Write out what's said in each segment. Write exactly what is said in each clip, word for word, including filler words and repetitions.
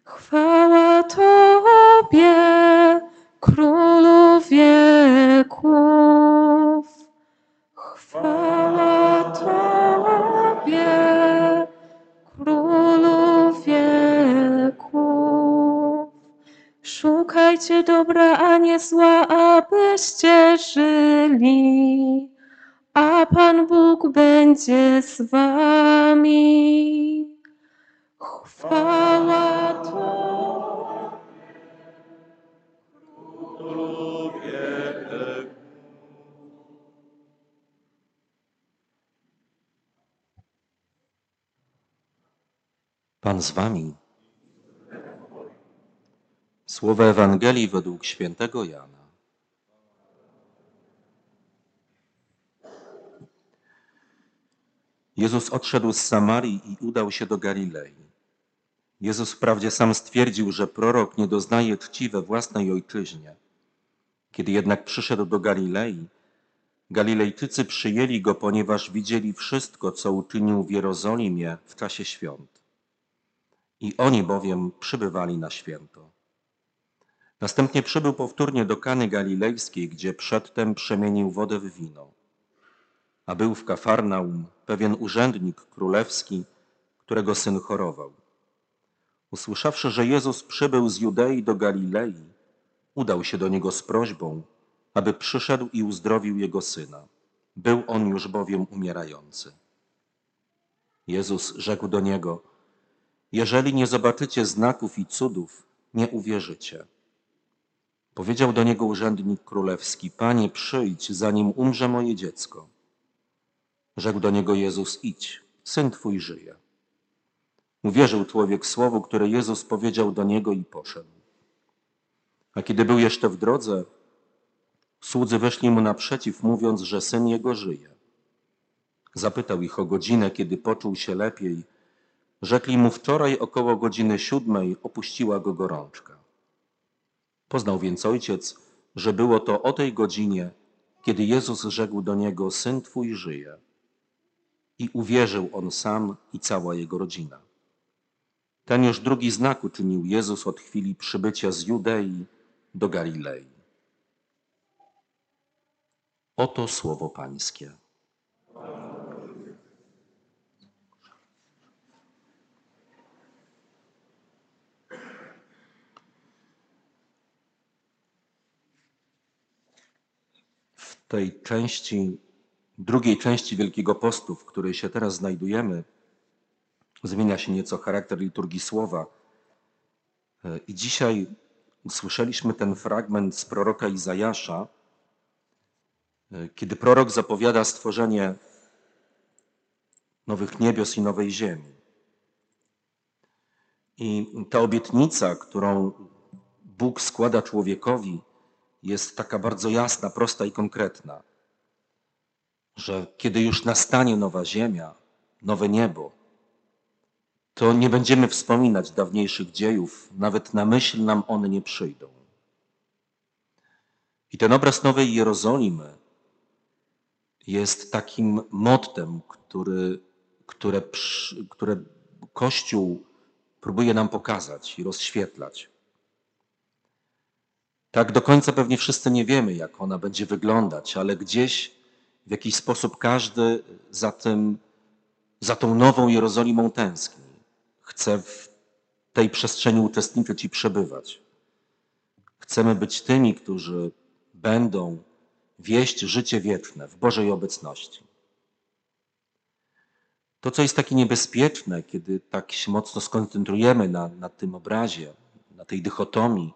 Chwała Tobie, Królu wieków. Chwała Tobie, Królu wieków. Szukajcie dobra, a nie zła, abyście żyli, a Pan Bóg będzie z wami. Chwała Tobie, Królu wieków. Pan z wami. Słowa Ewangelii według świętego Jana. Jezus odszedł z Samarii i udał się do Galilei. Jezus wprawdzie sam stwierdził, że prorok nie doznaje czci we własnej ojczyźnie. Kiedy jednak przyszedł do Galilei, Galilejczycy przyjęli go, ponieważ widzieli wszystko, co uczynił w Jerozolimie w czasie świąt. I oni bowiem przybywali na święto. Następnie przybył powtórnie do Kany Galilejskiej, gdzie przedtem przemienił wodę w wino. A był w Kafarnaum pewien urzędnik królewski, którego syn chorował. Usłyszawszy, że Jezus przybył z Judei do Galilei, udał się do niego z prośbą, aby przyszedł i uzdrowił jego syna. Był on już bowiem umierający. Jezus rzekł do niego: jeżeli nie zobaczycie znaków i cudów, nie uwierzycie. Powiedział do niego urzędnik królewski: Panie, przyjdź, zanim umrze moje dziecko. Rzekł do niego Jezus: idź, syn twój żyje. Uwierzył człowiek słowu, które Jezus powiedział do niego i poszedł. A kiedy był jeszcze w drodze, słudzy weszli mu naprzeciw, mówiąc, że syn jego żyje. Zapytał ich o godzinę, kiedy poczuł się lepiej. Rzekli mu: wczoraj około godziny siódmej opuściła go gorączka. Poznał więc ojciec, że było to o tej godzinie, kiedy Jezus rzekł do niego: syn twój żyje. I uwierzył on sam i cała jego rodzina. Ten już drugi znak uczynił Jezus od chwili przybycia z Judei do Galilei. Oto słowo Pańskie. W tej części, drugiej części Wielkiego Postu, w której się teraz znajdujemy, zmienia się nieco charakter liturgii słowa. I dzisiaj usłyszeliśmy ten fragment z proroka Izajasza, kiedy prorok zapowiada stworzenie nowych niebios i nowej ziemi. I ta obietnica, którą Bóg składa człowiekowi, jest taka bardzo jasna, prosta i konkretna, że kiedy już nastanie nowa ziemia, nowe niebo, to nie będziemy wspominać dawniejszych dziejów, nawet na myśl nam one nie przyjdą. I ten obraz Nowej Jerozolimy jest takim mottem, który, które, które Kościół próbuje nam pokazać i rozświetlać. Tak do końca pewnie wszyscy nie wiemy, jak ona będzie wyglądać, ale gdzieś w jakiś sposób każdy za tym, za tą nową Jerozolimą tęskni. Chce w tej przestrzeni uczestniczyć i przebywać. Chcemy być tymi, którzy będą wieść życie wieczne w Bożej obecności. To, co jest takie niebezpieczne, kiedy tak się mocno skoncentrujemy na, na tym obrazie, na tej dychotomii,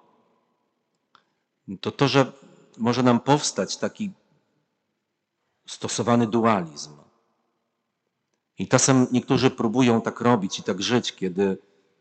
to to, że może nam powstać taki stosowany dualizm. I czasem niektórzy próbują tak robić i tak żyć, kiedy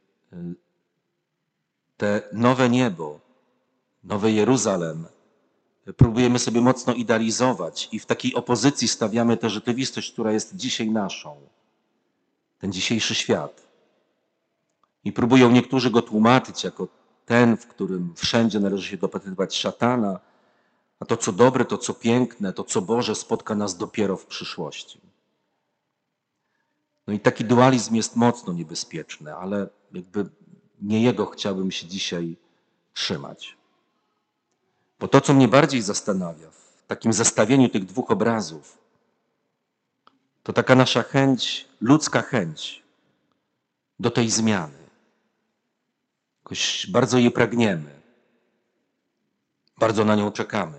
te nowe niebo, nowe Jeruzalem próbujemy sobie mocno idealizować i w takiej opozycji stawiamy tę rzeczywistość, która jest dzisiaj naszą, ten dzisiejszy świat. I próbują niektórzy go tłumaczyć jako ten, w którym wszędzie należy się dopatrywać szatana, a to, co dobre, to, co piękne, to, co Boże, spotka nas dopiero w przyszłości. No i taki dualizm jest mocno niebezpieczny, ale jakby nie Jego chciałbym się dzisiaj trzymać. Bo to, co mnie bardziej zastanawia w takim zestawieniu tych dwóch obrazów, to taka nasza chęć, ludzka chęć do tej zmiany. Jakoś bardzo jej pragniemy. Bardzo na nią czekamy.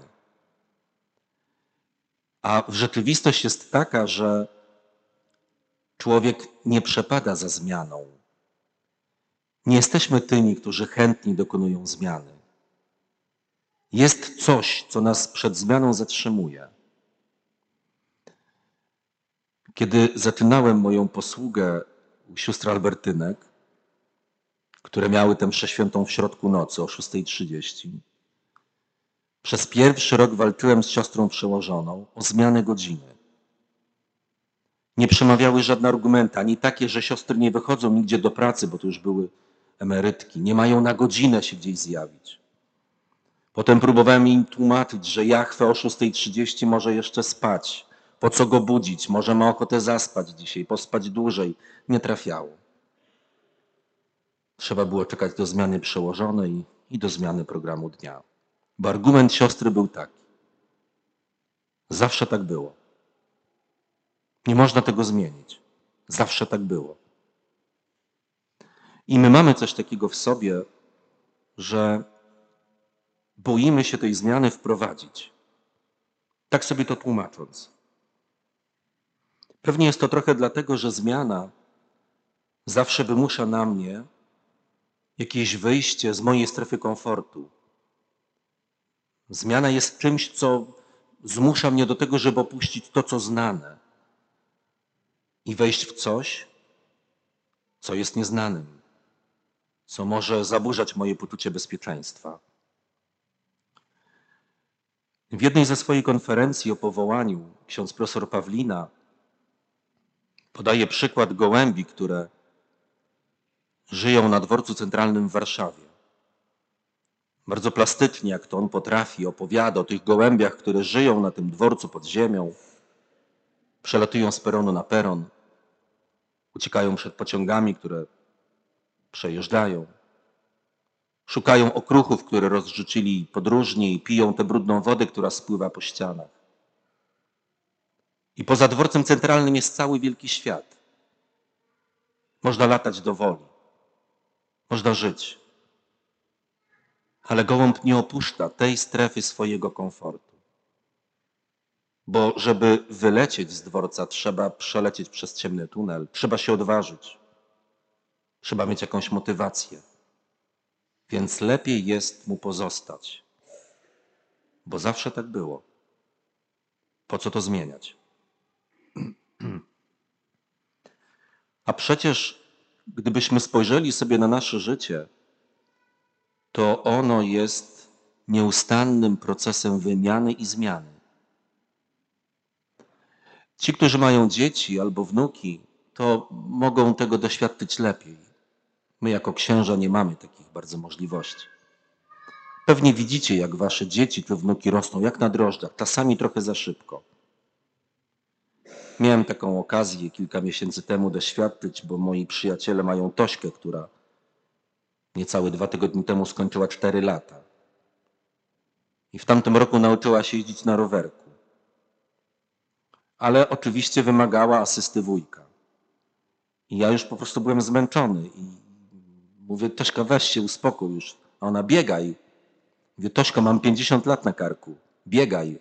A rzeczywistość jest taka, że człowiek nie przepada za zmianą. Nie jesteśmy tymi, którzy chętnie dokonują zmiany. Jest coś, co nas przed zmianą zatrzymuje. Kiedy zaczynałem moją posługę u sióstr Albertynek, które miały tę mszę świętą w środku nocy o szóstej trzydzieści, przez pierwszy rok walczyłem z siostrą przełożoną o zmianę godziny. Nie przemawiały żadne argumenty, ani takie, że siostry nie wychodzą nigdzie do pracy, bo to już były emerytki, nie mają na godzinę się gdzieś zjawić. Potem próbowałem im tłumaczyć, że Jachwę o szóstej trzydzieści może jeszcze spać. Po co go budzić? Może ma ochotę zaspać dzisiaj, pospać dłużej. Nie trafiało. Trzeba było czekać do zmiany przełożonej i do zmiany programu dnia. Bo argument siostry był taki. Zawsze tak było. Nie można tego zmienić. Zawsze tak było. I my mamy coś takiego w sobie, że boimy się tej zmiany wprowadzić. Tak sobie to tłumacząc. Pewnie jest to trochę dlatego, że zmiana zawsze wymusza na mnie jakieś wyjście z mojej strefy komfortu. Zmiana jest czymś, co zmusza mnie do tego, żeby opuścić to, co znane i wejść w coś, co jest nieznanym, co może zaburzać moje poczucie bezpieczeństwa. W jednej ze swojej konferencji o powołaniu ksiądz profesor Pawlina podaje przykład gołębi, które żyją na dworcu centralnym w Warszawie. Bardzo plastycznie, jak to on potrafi, opowiada o tych gołębiach, które żyją na tym dworcu pod ziemią, przelatują z peronu na peron, uciekają przed pociągami, które przejeżdżają, szukają okruchów, które rozrzucili podróżni i piją tę brudną wodę, która spływa po ścianach. I poza dworcem centralnym jest cały wielki świat. Można latać do woli. Można żyć. Ale gołąb nie opuszcza tej strefy swojego komfortu. Bo żeby wylecieć z dworca, trzeba przelecieć przez ciemny tunel, trzeba się odważyć. Trzeba mieć jakąś motywację. Więc lepiej jest mu pozostać. Bo zawsze tak było. Po co to zmieniać? A przecież, gdybyśmy spojrzeli sobie na nasze życie, to ono jest nieustannym procesem wymiany i zmiany. Ci, którzy mają dzieci albo wnuki, to mogą tego doświadczyć lepiej. My jako księża nie mamy takich bardzo możliwości. Pewnie widzicie, jak wasze dzieci czy wnuki rosną, jak na drożdżach, czasami trochę za szybko. Miałem taką okazję kilka miesięcy temu doświadczyć, bo moi przyjaciele mają Tośkę, która niecałe dwa tygodnie temu skończyła cztery lata. I w tamtym roku nauczyła się jeździć na rowerku. Ale oczywiście wymagała asysty wujka. I ja już po prostu byłem zmęczony i mówię, Tośka, weź się, uspokój już. A ona, biegaj. Mówię, Tośka, mam pięćdziesiąt lat na karku. Biegaj.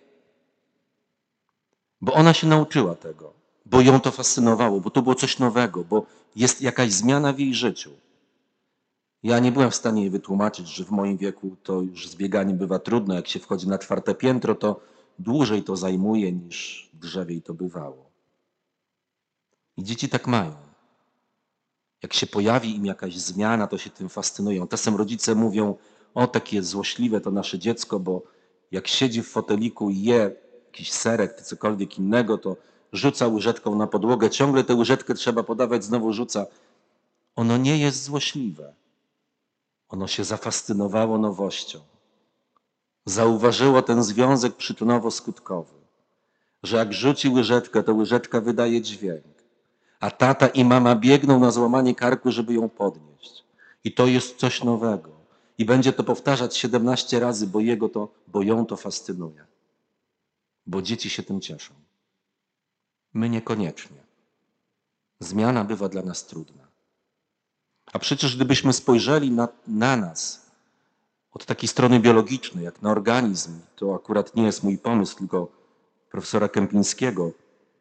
Bo ona się nauczyła tego, bo ją to fascynowało, bo to było coś nowego, bo jest jakaś zmiana w jej życiu. Ja nie byłem w stanie jej wytłumaczyć, że w moim wieku to już z bieganiem bywa trudno. Jak się wchodzi na czwarte piętro, to dłużej to zajmuje niż drzewiej to bywało. I dzieci tak mają. Jak się pojawi im jakaś zmiana, to się tym fascynują. Czasem rodzice mówią, o takie złośliwe to nasze dziecko, bo jak siedzi w foteliku i je jakiś serek czy cokolwiek innego, to rzuca łyżeczką na podłogę, ciągle tę łyżeczkę trzeba podawać, znowu rzuca. Ono nie jest złośliwe. Ono się zafascynowało nowością. Zauważyło ten związek przyczynowo-skutkowy, że jak rzuci łyżeczkę, to łyżeczka wydaje dźwięk, a tata i mama biegną na złamanie karku, żeby ją podnieść. I to jest coś nowego. I będzie to powtarzać siedemnaście razy, bo jego to, bo ją to fascynuje. Bo dzieci się tym cieszą. My niekoniecznie. Zmiana bywa dla nas trudna. A przecież gdybyśmy spojrzeli na, na nas od takiej strony biologicznej, jak na organizm, to akurat nie jest mój pomysł, tylko profesora Kępińskiego,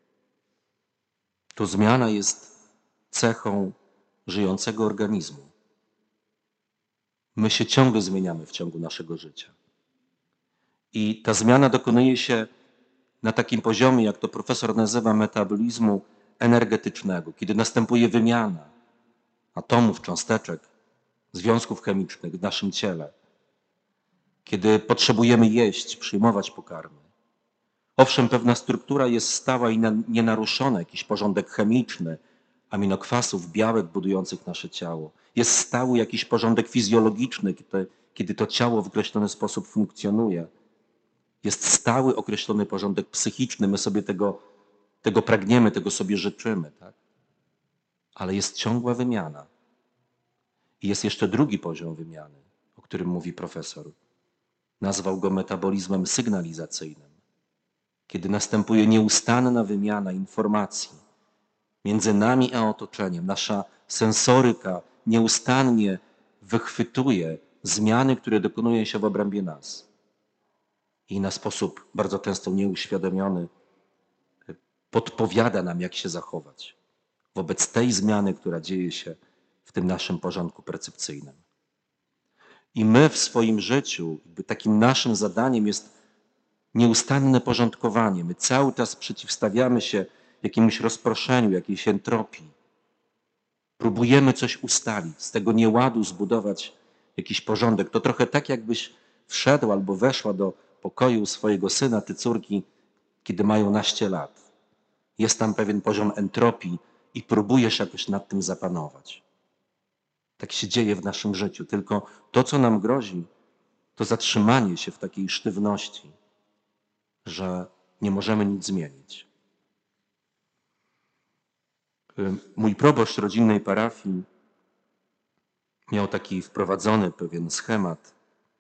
to zmiana jest cechą żyjącego organizmu. My się ciągle zmieniamy w ciągu naszego życia. I ta zmiana dokonuje się na takim poziomie, jak to profesor nazywa, metabolizmu energetycznego, kiedy następuje wymiana atomów, cząsteczek, związków chemicznych w naszym ciele, kiedy potrzebujemy jeść, przyjmować pokarmy. Owszem, pewna struktura jest stała i nienaruszona, jakiś porządek chemiczny, aminokwasów, białek budujących nasze ciało. Jest stały jakiś porządek fizjologiczny, kiedy, kiedy to ciało w określony sposób funkcjonuje. Jest stały określony porządek psychiczny, my sobie tego, tego pragniemy, tego sobie życzymy. Tak? Ale jest ciągła wymiana. I jest jeszcze drugi poziom wymiany, o którym mówi profesor. Nazwał go metabolizmem sygnalizacyjnym. Kiedy następuje nieustanna wymiana informacji między nami a otoczeniem, nasza sensoryka nieustannie wychwytuje zmiany, które dokonują się w obrębie nas. I na sposób bardzo często nieuświadomiony podpowiada nam, jak się zachować wobec tej zmiany, która dzieje się w tym naszym porządku percepcyjnym. I my w swoim życiu, jakby takim naszym zadaniem jest nieustanne porządkowanie. My cały czas przeciwstawiamy się jakiemuś rozproszeniu, jakiejś entropii. Próbujemy coś ustalić, z tego nieładu zbudować jakiś porządek. To trochę tak, jakbyś wszedł albo weszła do pokoju swojego syna czy córki, kiedy mają naście lat. Jest tam pewien poziom entropii i próbujesz jakoś nad tym zapanować. Tak się dzieje w naszym życiu. Tylko to, co nam grozi, to zatrzymanie się w takiej sztywności, że nie możemy nic zmienić. Mój proboszcz rodzinnej parafii miał taki wprowadzony pewien schemat.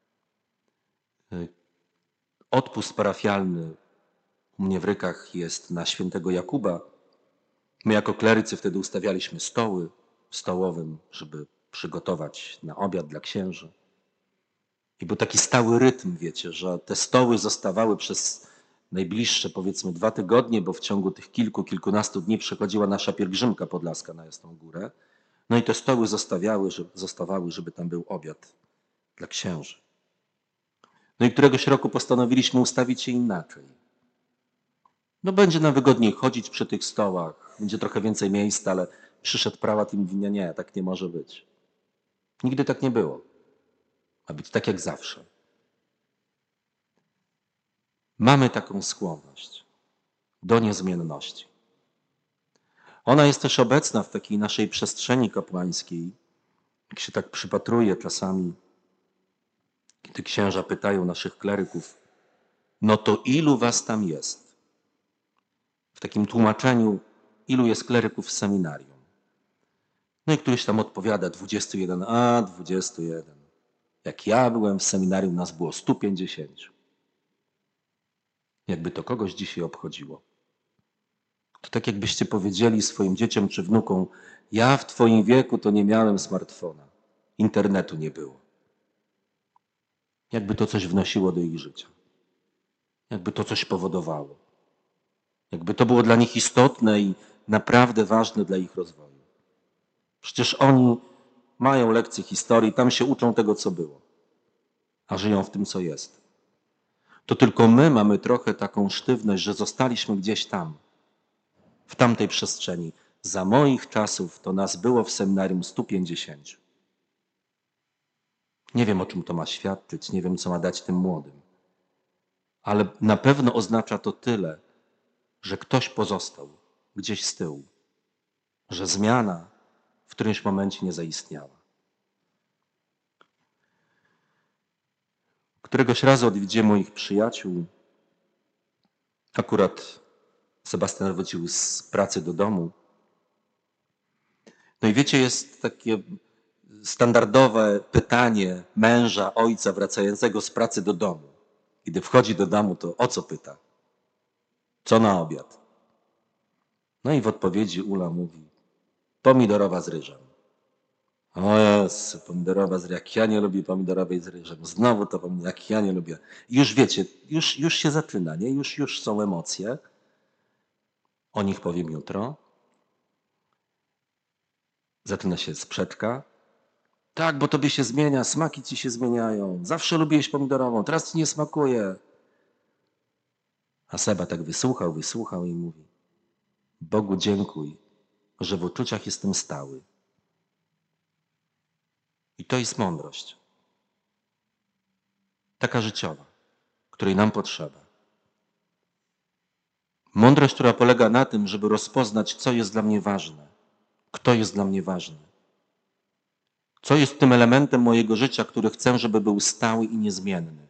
Odpust parafialny u mnie w Rykach jest na świętego Jakuba. My jako klerycy wtedy ustawialiśmy stoły w stołowym, żeby przygotować na obiad dla księży. I był taki stały rytm, wiecie, że te stoły zostawały przez najbliższe, powiedzmy, dwa tygodnie, bo w ciągu tych kilku, kilkunastu dni przechodziła nasza pielgrzymka podlaska na Jasną Górę. No i te stoły zostawiały, żeby, zostawały, żeby tam był obiad dla księży. No i któregoś roku postanowiliśmy ustawić się inaczej. No będzie nam wygodniej chodzić przy tych stołach, będzie trochę więcej miejsca, ale przyszedł prałat i mówi, nie, nie, tak nie może być. Nigdy tak nie było. Ma być tak jak zawsze. Mamy taką skłonność do niezmienności. Ona jest też obecna w takiej naszej przestrzeni kapłańskiej. Jak się tak przypatruje czasami, kiedy księża pytają naszych kleryków, no to ilu was tam jest? W takim tłumaczeniu, ilu jest kleryków w seminarium? No i któryś tam odpowiada, dwudziestu jeden, a dwudziestu jeden. Jak ja byłem w seminarium, nas było stu pięćdziesięciu. Jakby to kogoś dzisiaj obchodziło. To tak jakbyście powiedzieli swoim dzieciom czy wnukom, ja w twoim wieku to nie miałem smartfona, internetu nie było. Jakby to coś wnosiło do ich życia. Jakby to coś powodowało. Jakby to było dla nich istotne i naprawdę ważne dla ich rozwoju. Przecież oni mają lekcje historii, tam się uczą tego, co było, a żyją w tym, co jest. To tylko my mamy trochę taką sztywność, że zostaliśmy gdzieś tam, w tamtej przestrzeni. Za moich czasów to nas było w seminarium stu pięćdziesięciu. Nie wiem, o czym to ma świadczyć, nie wiem, co ma dać tym młodym. Ale na pewno oznacza to tyle, że ktoś pozostał gdzieś z tyłu, że zmiana w którymś momencie nie zaistniała. Któregoś razu odwiedziłem moich przyjaciół. Akurat Sebastian wrócił z pracy do domu. No i wiecie, jest takie standardowe pytanie męża, ojca wracającego z pracy do domu. Kiedy wchodzi do domu, to o co pyta? Co na obiad? No i w odpowiedzi Ula mówi, pomidorowa z ryżem. O Jezu, pomidorowa z ryżem. Jak ja nie lubię pomidorowej z ryżem. Znowu to pomidor, jak ja nie lubię. I już wiecie, już, już się zaczyna, nie? Już, już są emocje. O nich powiem jutro. Zaczyna się sprzeczka. Tak, bo tobie się zmienia, smaki ci się zmieniają. Zawsze lubiłeś pomidorową, teraz ci nie smakuje. A Seba tak wysłuchał, wysłuchał i mówi, Bogu dziękuj, że w uczuciach jestem stały. I to jest mądrość. Taka życiowa, której nam potrzeba. Mądrość, która polega na tym, żeby rozpoznać, co jest dla mnie ważne, kto jest dla mnie ważny. Co jest tym elementem mojego życia, który chcę, żeby był stały i niezmienny.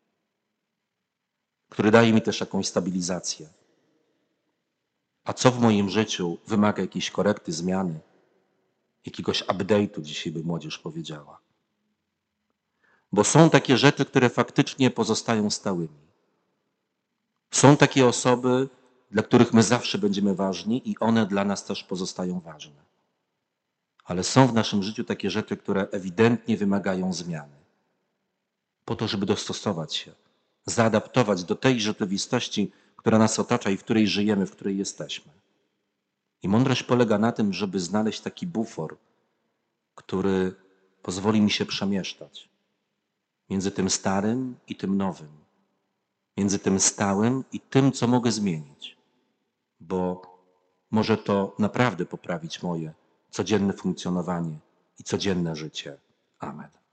Który daje mi też jakąś stabilizację. A co w moim życiu wymaga jakiejś korekty, zmiany, jakiegoś update'u, dzisiaj by młodzież powiedziała. Bo są takie rzeczy, które faktycznie pozostają stałymi. Są takie osoby, dla których my zawsze będziemy ważni i one dla nas też pozostają ważne. Ale są w naszym życiu takie rzeczy, które ewidentnie wymagają zmiany. Po to, żeby dostosować się, zaadaptować do tej rzeczywistości, która nas otacza i w której żyjemy, w której jesteśmy. I mądrość polega na tym, żeby znaleźć taki bufor, który pozwoli mi się przemieszczać między tym starym i tym nowym, między tym stałym i tym, co mogę zmienić, bo może to naprawdę poprawić moje codzienne funkcjonowanie i codzienne życie. Amen.